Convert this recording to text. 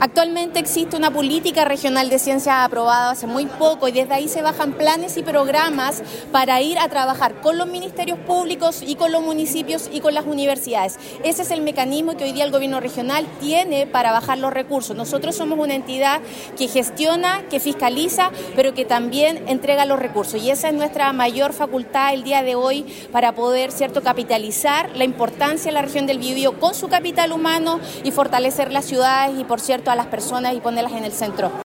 Actualmente existe una política regional de ciencias aprobada hace muy poco y desde ahí se bajan planes y programas para ir a trabajar con los ministerios públicos y con los municipios y con las universidades. Ese es el mecanismo que hoy día el gobierno regional tiene para bajar los recursos. Nosotros somos una entidad que gestiona, que fiscaliza, pero que también entrega los recursos y esa es nuestra mayor facultad el día de hoy para poder, ¿cierto?, capitalizar la importancia de la región del Biobío con su capital humano y fortalecer las ciudades y, por cierto, a las personas y ponerlas en el centro.